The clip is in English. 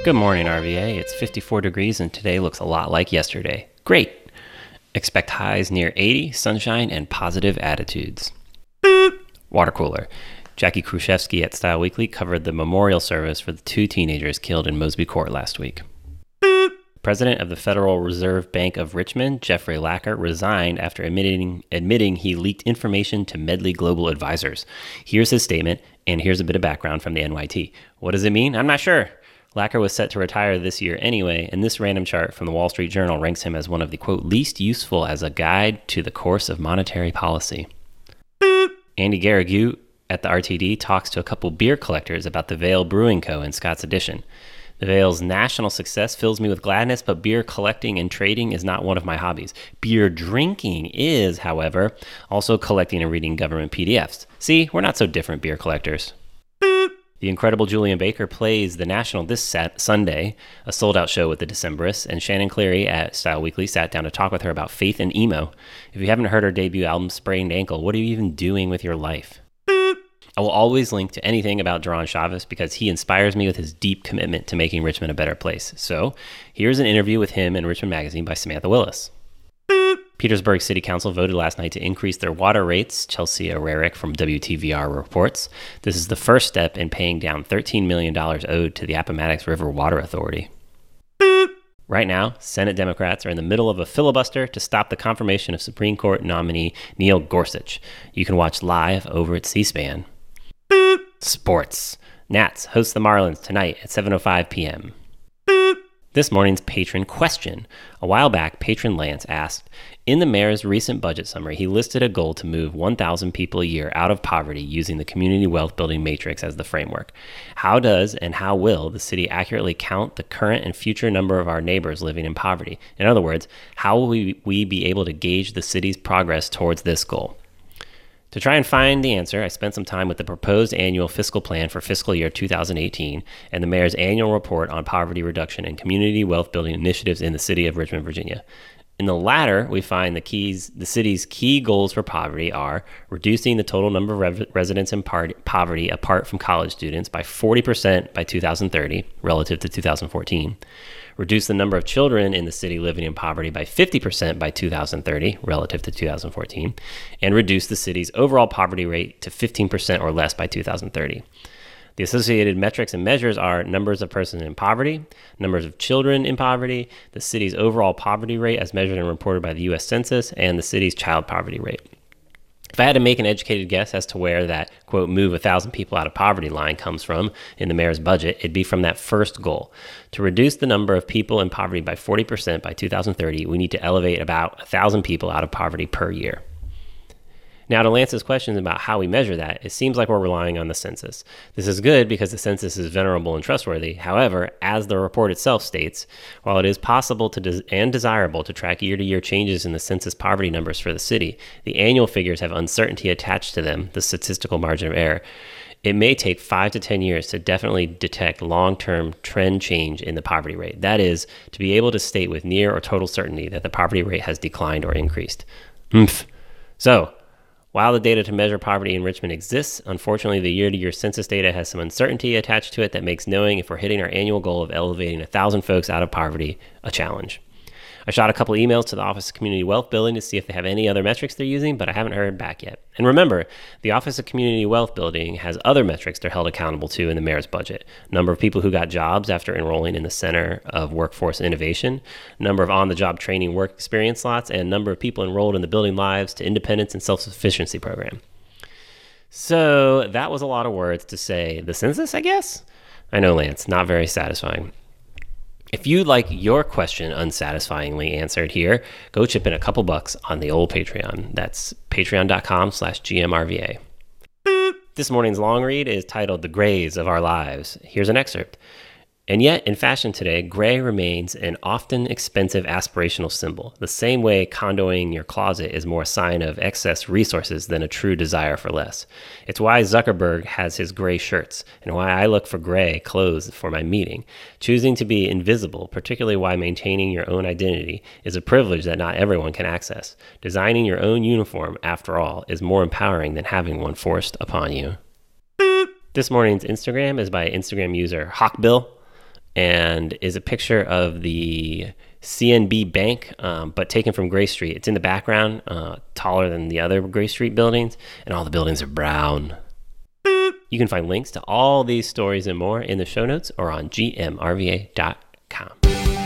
Good morning, RVA. It's 54 degrees and today looks a lot like yesterday. Great! Expect highs near 80, sunshine, and positive attitudes. Water cooler. Jackie Khrushchevsky at Style Weekly covered the memorial service for the two teenagers killed in Mosby Court last week. President of the Federal Reserve Bank of Richmond, Jeffrey Lacker, resigned after admitting he leaked information to Medley Global Advisors. Here's his statement, and here's a bit of background from the NYT. What does it mean? I'm not sure. Lacker was set to retire this year anyway, and this random chart from the Wall Street Journal ranks him as one of the, quote, least useful as a guide to the course of monetary policy. Andy Garrigue at the RTD talks to a couple beer collectors about the Vale Brewing Co. in Scott's Addition. The Vale's national success fills me with gladness, but beer collecting and trading is not one of my hobbies. Beer drinking is, however, also collecting and reading government PDFs. See, we're not so different, beer collectors. The incredible Julian Baker plays the National this Sunday, a sold-out show with the Decemberists, and Shannon Cleary at Style Weekly sat down to talk with her about faith and emo. If you haven't heard her debut album, Sprained Ankle, what are you even doing with your life? I will always link to anything about Duron Chavez because he inspires me with his deep commitment to making Richmond a better place. So, here's an interview with him in Richmond Magazine by Samantha Willis. Petersburg City Council voted last night to increase their water rates, Chelsea Ararick from WTVR reports. This is the first step in paying down $13 million owed to the Appomattox River Water Authority. Right now, Senate Democrats are in the middle of a filibuster to stop the confirmation of Supreme Court nominee Neil Gorsuch. You can watch live over at C-SPAN. Sports. Nats host the Marlins tonight at 7:05 p.m. This morning's patron question. A while back, patron Lance asked, in the mayor's recent budget summary, he listed a goal to move 1,000 people a year out of poverty using the community wealth building matrix as the framework. How does and how will the city accurately count the current and future number of our neighbors living in poverty? In other words, how will we be able to gauge the city's progress towards this goal? To try and find the answer, I spent some time with the proposed annual fiscal plan for fiscal year 2018 and the mayor's annual report on poverty reduction and community wealth building initiatives in the city of Richmond, Virginia. In the latter, we find the city's key goals for poverty are reducing the total number of residents in poverty apart from college students by 40% by 2030 relative to 2014, reduce the number of children in the city living in poverty by 50% by 2030 relative to 2014, and reduce the city's overall poverty rate to 15% or less by 2030. The associated metrics and measures are numbers of persons in poverty, numbers of children in poverty, the city's overall poverty rate as measured and reported by the U.S. Census, and the city's child poverty rate. If I had to make an educated guess as to where that, quote, move 1,000 people out of poverty line comes from in the mayor's budget, it'd be from that first goal. To reduce the number of people in poverty by 40% by 2030, we need to elevate about 1,000 people out of poverty per year. Now, to Lance's questions about how we measure that, it seems like we're relying on the census. This is good because the census is venerable and trustworthy. However, as the report itself states, while it is possible and desirable to track year-to-year changes in the census poverty numbers for the city, the annual figures have uncertainty attached to them, the statistical margin of error. It may take 5 to 10 years to definitely detect long-term trend change in the poverty rate. That is, to be able to state with near or total certainty that the poverty rate has declined or increased. So, while the data to measure poverty in Richmond exists, unfortunately the year-to-year census data has some uncertainty attached to it that makes knowing if we're hitting our annual goal of elevating 1,000 folks out of poverty a challenge. I shot a couple emails to the Office of Community Wealth Building to see if they have any other metrics they're using, but I haven't heard back yet. And remember, the Office of Community Wealth Building has other metrics they're held accountable to in the mayor's budget. Number of people who got jobs after enrolling in the Center of Workforce Innovation, number of on-the-job training work experience slots, and number of people enrolled in the Building Lives to Independence and Self-Sufficiency program. So that was a lot of words to say the census, I guess? I know, Lance, not very satisfying. If you'd like your question unsatisfyingly answered here, go chip in a couple bucks on the old Patreon. That's patreon.com/GMRVA. This morning's long read is titled The Grays of Our Lives. Here's an excerpt. And yet, in fashion today, gray remains an often expensive aspirational symbol, the same way condoing your closet is more a sign of excess resources than a true desire for less. It's why Zuckerberg has his gray shirts, and why I look for gray clothes for my meeting. Choosing to be invisible, particularly while maintaining your own identity, is a privilege that not everyone can access. Designing your own uniform, after all, is more empowering than having one forced upon you. This morning's Instagram is by Instagram user Hawkbill. and is a picture of the CNB Bank, but taken from Gray Street. It's in the background, taller than the other Gray Street buildings, and all the buildings are brown. You can find links to all these stories and more in the show notes or on gmrva.com.